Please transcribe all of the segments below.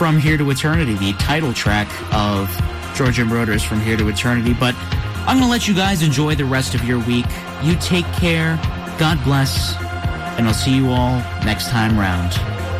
From Here to Eternity, the title track of Georgia Marauders, From Here to Eternity. But I'm going to let you guys enjoy the rest of your week. You take care. God bless. And I'll see you all next time round.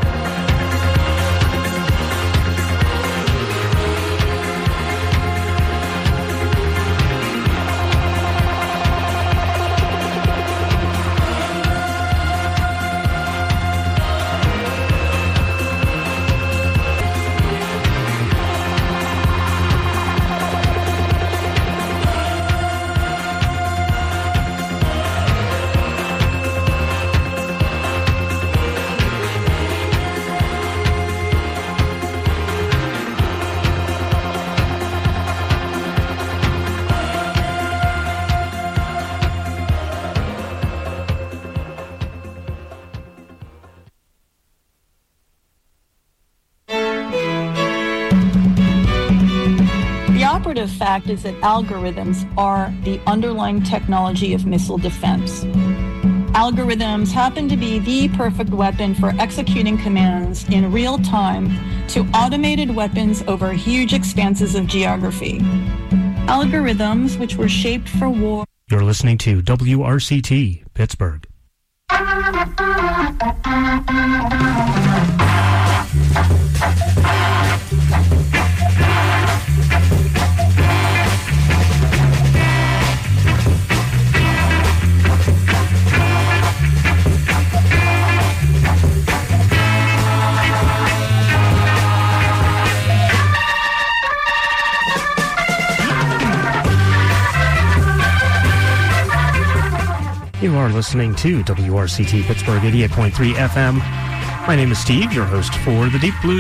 The fact is that algorithms are the underlying technology of missile defense. Algorithms happen to be the perfect weapon for executing commands in real time to automated weapons over huge expanses of geography. Algorithms which were shaped for war. You're listening to WRCT, Pittsburgh. You are listening to WRCT Pittsburgh 88.3 FM. My name is Steve, your host for the Deep Blues